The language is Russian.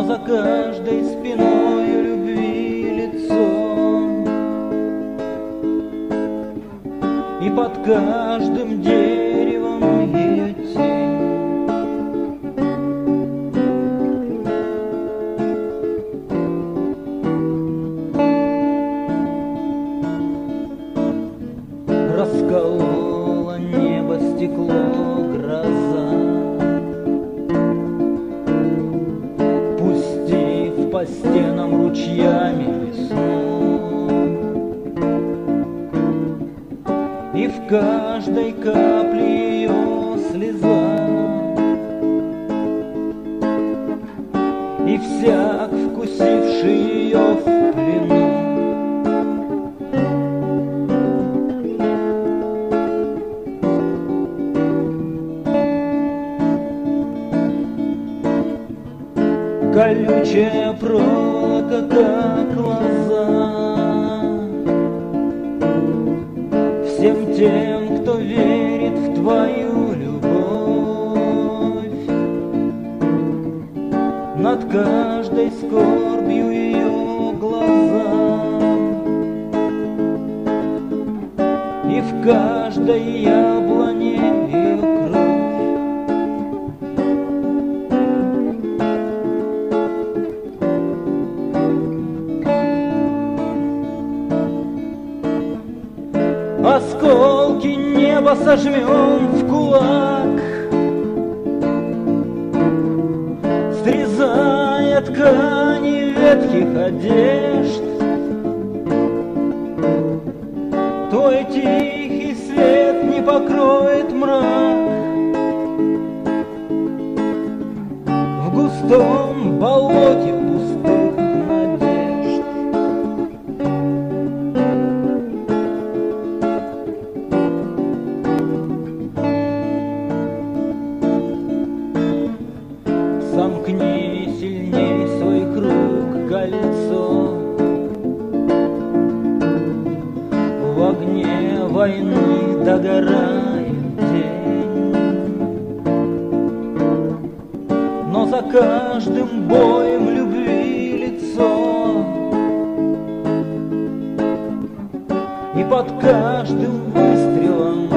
за каждой спиной любви лицо, и под каждым деревом ее тень. Расколола небо стекло гроза, пустив по стенам ручьями весну, и в каждой капле ее слеза, и всяк, вкусивший ее в плену, колючая проволока, как лоза, всем тем, кто верит в твою любовь, над каждой скорбью ее глаза, и в каждой яблоне ее кровь. Осколки неба сожмем в кулак, срезая ткани ветхих одежд. Твой тихий свет не покроет мрак, в густом болоте пустых надежд. Сомкни сильней своих рук кольцо, в огне войны догорает день, но за каждым боем любви лицо, и под каждым выстрелом